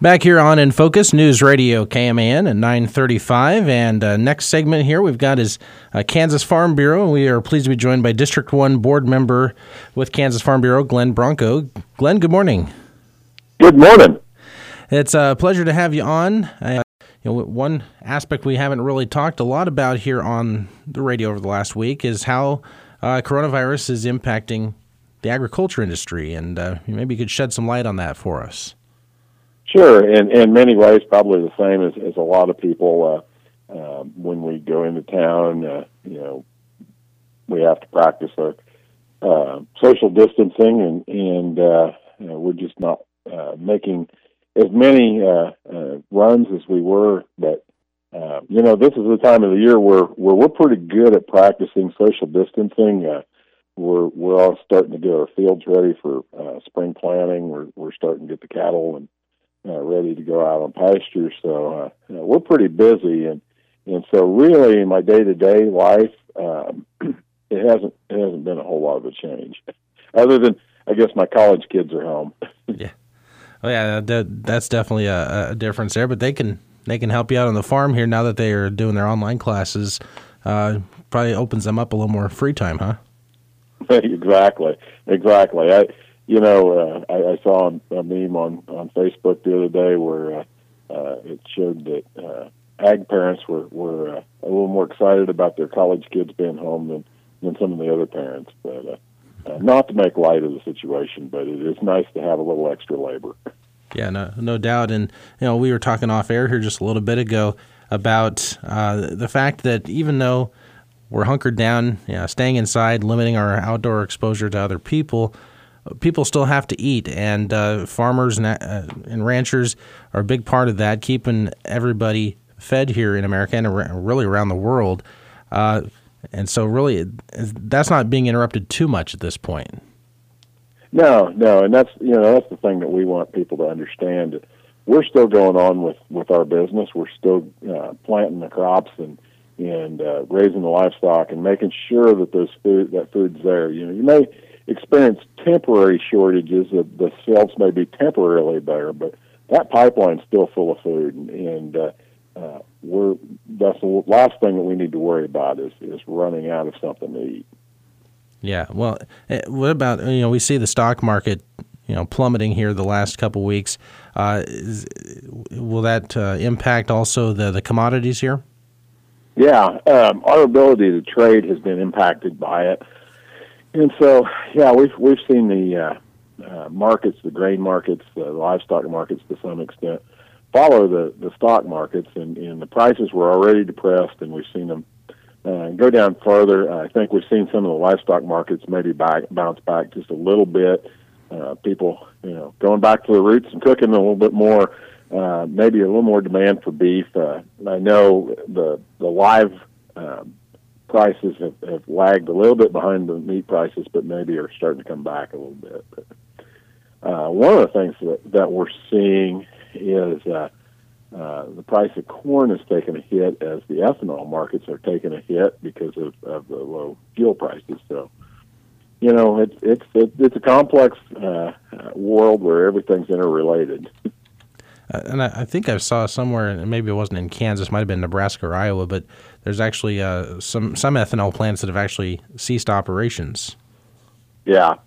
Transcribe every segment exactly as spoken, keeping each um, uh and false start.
Back here on In Focus, News Radio K M A N at nine thirty-five. And uh, next segment here we've got is uh, Kansas Farm Bureau. We are pleased to be joined by District one board member with Kansas Farm Bureau, Glenn Bronco. Glenn, good morning. Good morning. It's a pleasure to have you on. Uh, you know, one aspect we haven't really talked a lot about here on the radio over the last week is how uh, coronavirus is impacting the agriculture industry, and uh, maybe you could shed some light on that for us. Sure, in, in many ways, probably the same as, as a lot of people. Uh, uh, when we go into town, uh, you know, we have to practice our uh, social distancing, and, and uh, you know, we're just not uh, making as many uh, uh, runs as we were. But uh, you know, this is the time of the year where, where we're pretty good at practicing social distancing. Uh, we're we're all starting to get our fields ready for uh, spring planting. We're we're starting to get the cattle and Uh, ready to go out on pasture, so uh, you know, we're pretty busy, and and so really in my day-to-day life, um, it hasn't it hasn't been a whole lot of a change, other than I guess my college kids are home. Yeah, oh yeah, that, that's definitely a, a difference there. But they can they can help you out on the farm here now that they are doing their online classes. Uh, probably opens them up a little more free time, huh? exactly, exactly. I. You know, uh, I, I saw a meme on, on Facebook the other day where uh, uh, it showed that uh, ag parents were, were uh, a little more excited about their college kids being home than, than some of the other parents. But uh, uh, not to make light of the situation, but it is nice to have a little extra labor. Yeah, no, no doubt. And, you know, we were talking off air here just a little bit ago about uh, the fact that even though we're hunkered down, you know, staying inside, limiting our outdoor exposure to other people, people still have to eat, and uh, farmers and, uh, and ranchers are a big part of that, keeping everybody fed here in America and ar- really around the world. Uh, and so really, that's not being interrupted too much at this point. No, no, and that's you know that's the thing that we want people to understand. We're still going on with, with our business. We're still uh, planting the crops and and uh, raising the livestock and making sure that those food that food's there. You know, you may experience temporary shortages. The, the shelves may be temporarily bare, but that pipeline's still full of food, and, and uh, uh, we're that's the last thing that we need to worry about is is running out of something to eat. Yeah. Well, what about you know we see the stock market you know plummeting here the last couple of weeks. Uh, is, will that uh, impact also the the commodities here? Yeah, um, our ability to trade has been impacted by it. And so, yeah, we've we've seen the uh, uh, markets, the grain markets, the livestock markets to some extent, follow the, the stock markets, and, and the prices were already depressed, and we've seen them uh, go down further. I think we've seen some of the livestock markets maybe back, bounce back just a little bit. Uh, people, you know, going back to the roots and cooking a little bit more. Uh, maybe a little more demand for beef. Uh, I know the the live uh, prices have, have lagged a little bit behind the meat prices, but maybe are starting to come back a little bit. But, uh, one of the things that, that we're seeing is uh, uh, the price of corn has taken a hit as the ethanol markets are taking a hit because of, of the low fuel prices. So, you know, it's it's it's a complex uh, world where everything's interrelated. Uh, and I, I think I saw somewhere, and maybe it wasn't in Kansas, might have been Nebraska or Iowa, but there's actually uh, some some ethanol plants that have actually ceased operations. Yeah,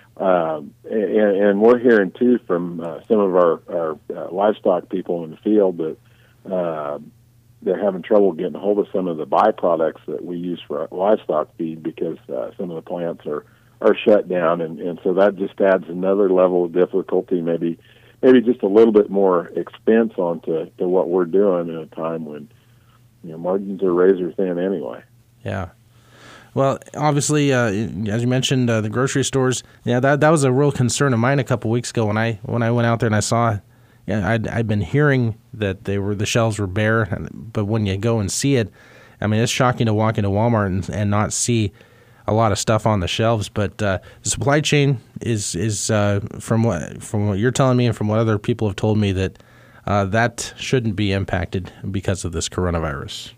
um, and, and we're hearing too from uh, some of our, our uh, livestock people in the field that uh, they're having trouble getting a hold of some of the byproducts that we use for our livestock feed because uh, some of the plants are, are shut down, and, and so that just adds another level of difficulty, maybe maybe just a little bit more expense onto to what we're doing in a time when you know margins are razor thin anyway. Yeah. Well, obviously, uh, as you mentioned, uh, the grocery stores. Yeah, that that was a real concern of mine a couple weeks ago when I when I went out there and I saw. Yeah, I'd I'd been hearing that they were the shelves were bare, but when you go and see it, I mean, it's shocking to walk into Walmart and, and not see a lot of stuff on the shelves. But uh, the supply chain is is uh, from what from what you're telling me and from what other people have told me that uh, that shouldn't be impacted because of this coronavirus.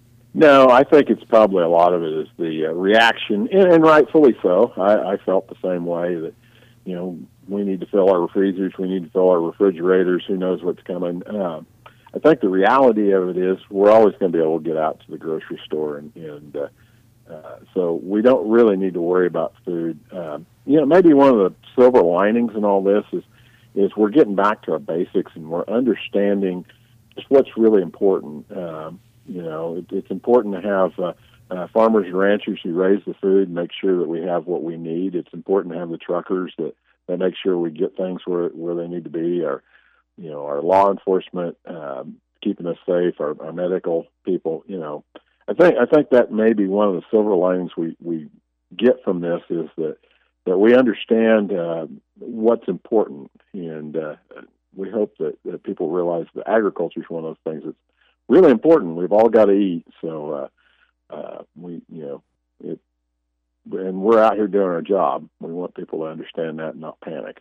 No, I think it's probably a lot of it is the uh, reaction, and, and rightfully so. I, I felt the same way that, you know, we need to fill our freezers, we need to fill our refrigerators. Who knows what's coming? Uh, I think the reality of it is we're always going to be able to get out to the grocery store, and, and uh, uh, so we don't really need to worry about food. Uh, you know, maybe one of the silver linings in all this is is we're getting back to our basics, and we're understanding just what's really important. Um, you know, it, it's important to have uh, uh, farmers and ranchers who raise the food and make sure that we have what we need. It's important to have the truckers that, that make sure we get things where where they need to be. Our, you know, our law enforcement um, keeping us safe. Our, our medical people. You know, I think I think that may be one of the silver linings we we get from this is that that we understand uh, what's important, and uh, we hope that, that people realize that agriculture is one of those things that's really important. We've all got to eat, so uh, uh, we, you know, it, and we're out here doing our job. We want people to understand that and not panic.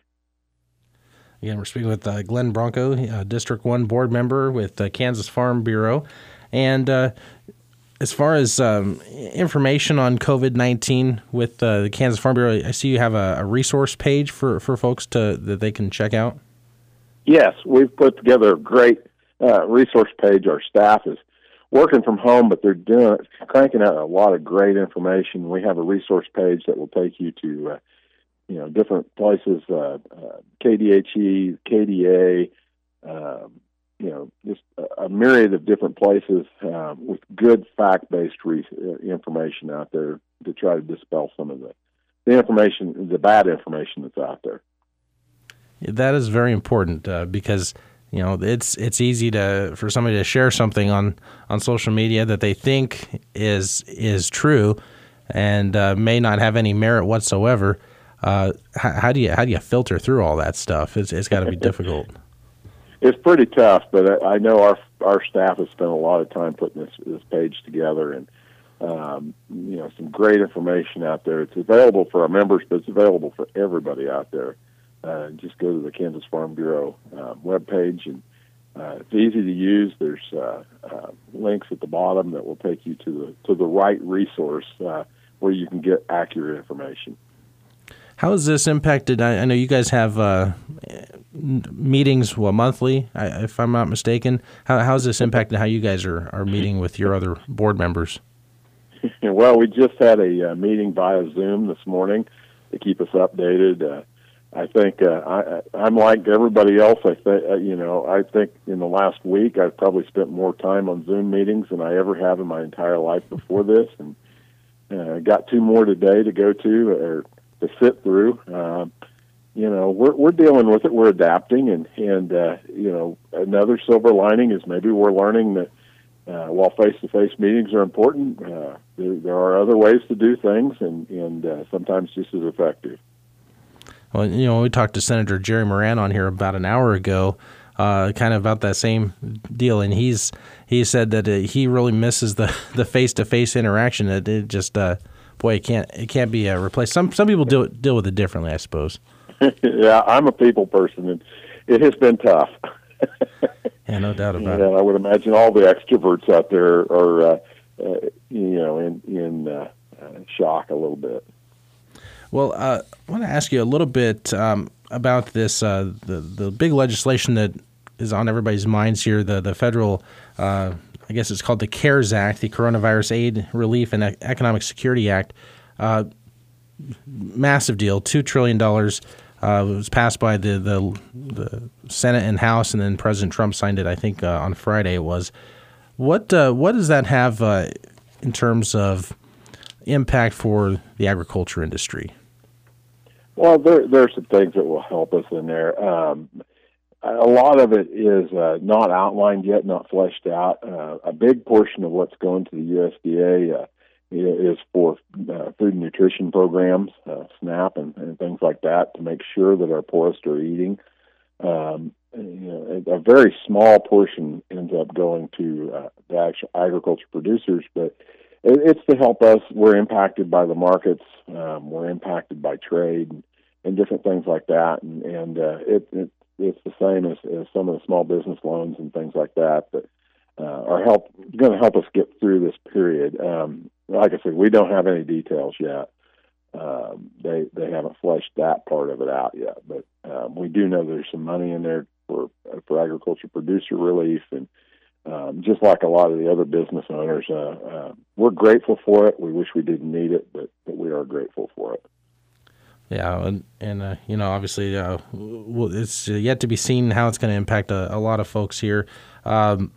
Again, we're speaking with uh, Glenn Bronco, uh, District one board member with uh, Kansas Farm Bureau, and uh, as far as um, information on COVID nineteen with uh, the Kansas Farm Bureau, I see you have a, a resource page for, for folks to that they can check out. Yes, we've put together a great uh, resource page. Our staff is working from home, but they're doing cranking out a lot of great information. We have a resource page that will take you to, uh, you know, different places, uh, uh, K D H E, K D A, um, you know, just a, a myriad of different places uh, with good fact-based re- information out there to try to dispel some of the, the information, the bad information that's out there. That is very important uh, because, you know, it's it's easy to for somebody to share something on, on social media that they think is is true and uh, may not have any merit whatsoever. Uh, how, how do you how do you filter through all that stuff? It's it's got to be difficult. It's pretty tough, but I know our our staff has spent a lot of time putting this this page together, and um, you know, some great information out there. It's available for our members, but it's available for everybody out there. Uh, just go to the Kansas Farm Bureau uh, webpage, and uh, it's easy to use. There's uh, uh, links at the bottom that will take you to the to the right resource uh, where you can get accurate information. How has this impacted? I, I know you guys have uh, meetings, well, monthly, I, if I'm not mistaken. How how has this impacted how you guys are, are meeting with your other board members? Well, we just had a uh, meeting via Zoom this morning to keep us updated. Uh, I think uh, I, I'm like everybody else. I think uh, you know. I think in the last week I've probably spent more time on Zoom meetings than I ever have in my entire life before this, and uh, got two more today to go to or to sit through. Uh, you know, we're we're dealing with it. We're adapting, and and uh, you know, another silver lining is maybe we're learning that uh, while face-to-face meetings are important, uh, there, there are other ways to do things, and and uh, sometimes just as effective. Well, you know, we talked to Senator Jerry Moran on here about an hour ago, uh, kind of about that same deal, and he's he said that uh, he really misses the, the face-to-face interaction. That it just, uh, boy, it can't it can't be uh, replaced. Some some people deal deal with it differently, I suppose. Yeah, I'm a people person, and it has been tough. Yeah, no doubt about yeah, it. I would imagine all the extroverts out there are, uh, uh, you know, in in uh, uh, shock a little bit. Well, uh, I want to ask you a little bit um, about this, uh, the the big legislation that is on everybody's minds here, the, the federal, uh, I guess it's called the CARES Act, the Coronavirus Aid, Relief, and Economic Security Act. Uh, massive deal, two trillion dollars. Uh, it was passed by the, the the Senate and House, and then President Trump signed it, I think, uh, on Friday it was. What, uh, what does that have uh, in terms of impact for the agriculture industry? Well, there there are some things that will help us in there. Um, a lot of it is uh, not outlined yet, not fleshed out. Uh, a big portion of what's going to the U S D A uh, is for uh, food and nutrition programs, uh, SNAP, and, and things like that, to make sure that our poorest are eating. Um, you know, a very small portion ends up going to uh, the actual agriculture producers, but it's to help us. We're impacted by the markets. Um, we're impacted by trade and, and different things like that. And, and uh, it, it, it's the same as, as some of the small business loans and things like that that uh, are help going to help us get through this period. Um, like I said, we don't have any details yet. um, they they haven't fleshed that part of it out yet. But um, we do know there's some money in there for for agriculture producer relief, and um, just like a lot of the other business owners, uh, uh, we're grateful for it. We wish we didn't need it, but, but we are grateful for it. Yeah, and, and uh, you know, obviously, uh, well, it's yet to be seen how it's going to impact a, a lot of folks here. Um,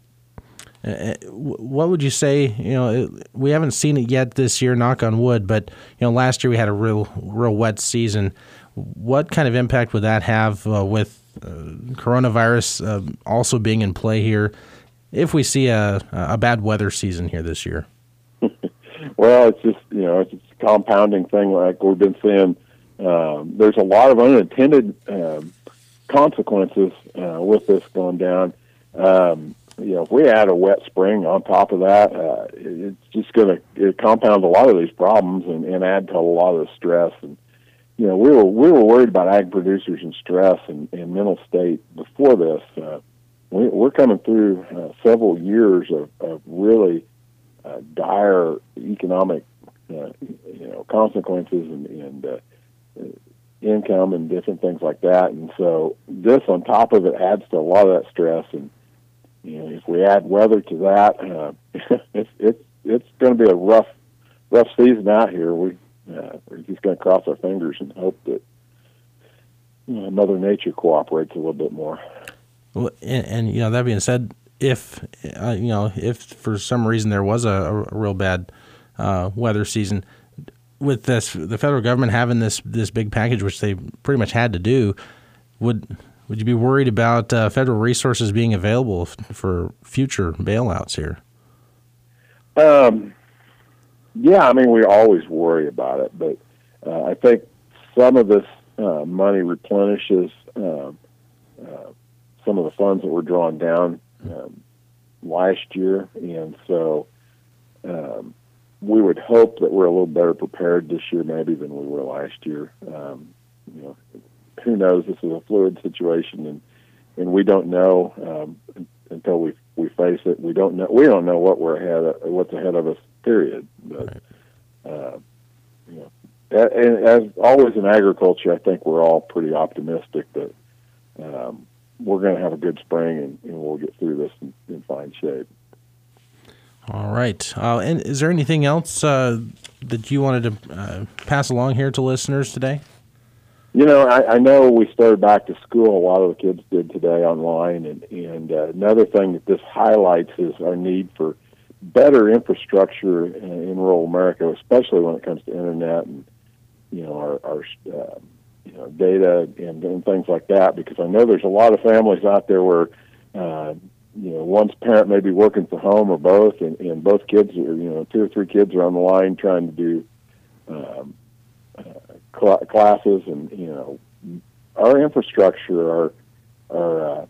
what would you say? You know, we haven't seen it yet this year, knock on wood, but you know, last year we had a real, real wet season. What kind of impact would that have uh, with uh, coronavirus uh, also being in play here, if we see a, a bad weather season here this year? Well, it's just, you know, it's a compounding thing like we've been seeing. Um, there's a lot of unintended um, consequences uh, with this going down. Um, you know, if we add a wet spring on top of that, uh, it, it's just going to it compound a lot of these problems and, and add to a lot of the stress. And you know, we were we were worried about ag producers and stress and, and mental state before this. Uh, we, we're coming through uh, several years of, of really uh, dire economic, uh, you know, consequences and, and uh, income and different things like that. And so this on top of it adds to a lot of that stress. And, you know, if we add weather to that, uh, it's, it's, it's going to be a rough, rough season out here. We, uh, we're just going to cross our fingers and hope that, you know, Mother Nature cooperates a little bit more. Well, and, and you know, that being said, if, uh, you know, if for some reason there was a, a real bad uh, weather season, with this, the federal government having this this big package, which they pretty much had to do, would would you be worried about uh, federal resources being available f- for future bailouts here? Um, yeah, I mean, we always worry about it, but uh, I think some of this uh, money replenishes uh, uh, some of the funds that were drawn down um, last year, and so um, we would hope that we're a little better prepared this year maybe than we were last year. Um, you know, who knows? This is a fluid situation, and, and we don't know um, until we we face it. We don't know. We don't know what we're ahead of, what's ahead of us. Period. But uh, you know, and as always in agriculture, I think we're all pretty optimistic that um, we're going to have a good spring and, and we'll get through this in, in fine shape. All right. Uh, and is there anything else uh, that you wanted to uh, pass along here to listeners today? You know, I, I know we started back to school. A lot of the kids did today online. And, and uh, another thing that this highlights is our need for better infrastructure in, in rural America, especially when it comes to internet and, you know, our, our uh, you know, data and, and things like that. Because I know there's a lot of families out there where, uh, you know, one's parent may be working from home or both, and, and both kids are, you know, two or three kids are on the line trying to do um, uh, cl- classes, and, you know, our infrastructure, our, our uh,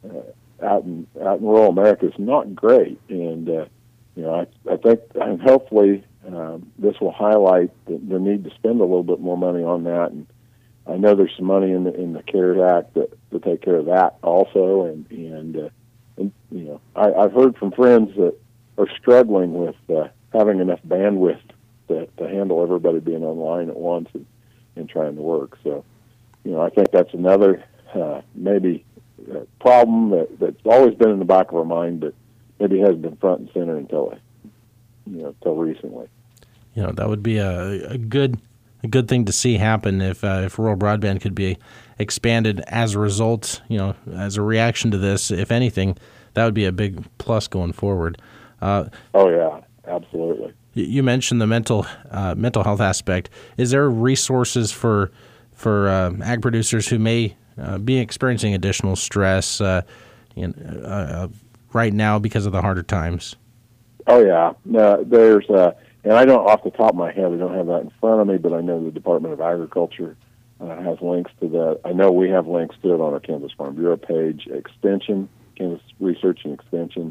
uh, out in out in rural America is not great, and uh, you know, I, I think, and hopefully um, this will highlight the, the need to spend a little bit more money on that. And I know there's some money in the in the CARES Act that to take care of that also, and and, uh, and you know, I, I've heard from friends that are struggling with uh, having enough bandwidth to, to handle everybody being online at once and, and trying to work. So, you know, I think that's another uh, maybe uh, problem that, that's always been in the back of our mind, but maybe hasn't been front and center until you know until recently. You know, that would be a, a good a good thing to see happen if uh, if rural broadband could be expanded as a result. You know, as a reaction to this, if anything, that would be a big plus going forward. Uh, oh yeah, absolutely. You mentioned the mental uh, mental health aspect. Is there resources for for uh, ag producers who may uh, be experiencing additional stress uh, in, uh, right now because of the harder times? Oh yeah, no, there's uh, and I don't off the top of my head, I don't have that in front of me, but I know the Department of Agriculture uh, has links to that. I know we have links to it on our Kansas Farm Bureau page. Extension, Kansas Research and Extension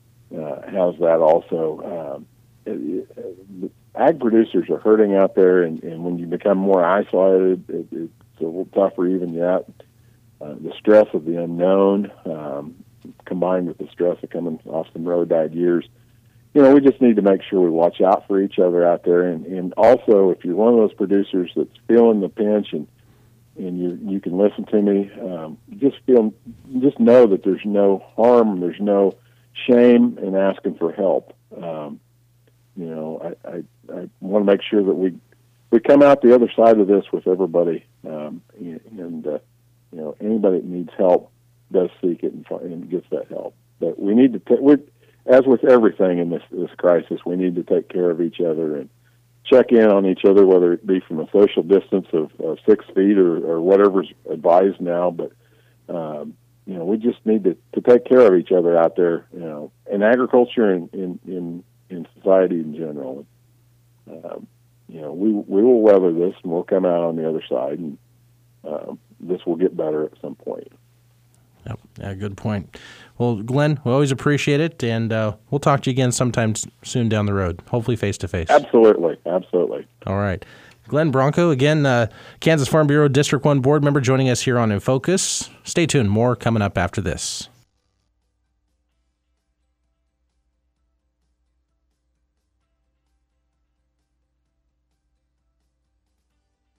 uh, has that also. Um, it, it, ag producers are hurting out there, and, and when you become more isolated, it, it's a little tougher even yet. Uh, the stress of the unknown, um, combined with the stress of coming off some road-died years, you know, we just need to make sure we watch out for each other out there. And, and also, if you're one of those producers that's feeling the pinch and and you you can listen to me, um, just feel, just know that there's no harm, there's no shame in asking for help. Um, you know, I, I, I want to make sure that we we come out the other side of this with everybody, um, and uh, you know, anybody that needs help does seek it and, and gets that help. But we need to, t- we're, as with everything in this this crisis, we need to take care of each other and check in on each other, whether it be from a social distance of, of six feet or, or whatever's advised now. But um, you know, we just need to, to take care of each other out there, you know, in agriculture and in in, in society in general. Um, you know, we we will weather this and we'll come out on the other side, and uh, this will get better at some point. Yep. Yeah, good point. Well, Glenn, we always appreciate it, and uh, we'll talk to you again sometime soon down the road, hopefully face-to-face. Absolutely, absolutely. All right. Glenn Bronco, again, uh, Kansas Farm Bureau District one board member, joining us here on In Focus. Stay tuned. More coming up after this.